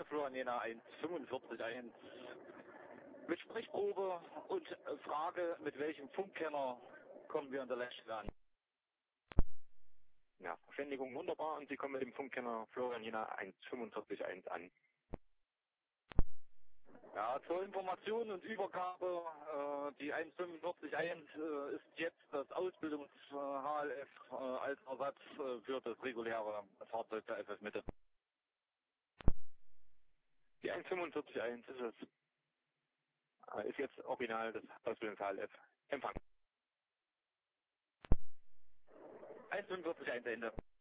Florian Jena 145.1 mit Sprechprobe und Frage, mit welchem Funkkenner kommen wir an der Leitstelle an? Ja, Verständigung wunderbar und Sie kommen mit dem Funkkenner Florian Jena 145.1 an. Ja, zur Information und Übergabe, die 145.1 ist jetzt das Ausbildungs-HLF als Ersatz für das reguläre Fahrzeug der FF Mitte. Die 145.1 ist es. Ist jetzt original das Ausbildungs-HLF. Empfang. 145.1 Ende.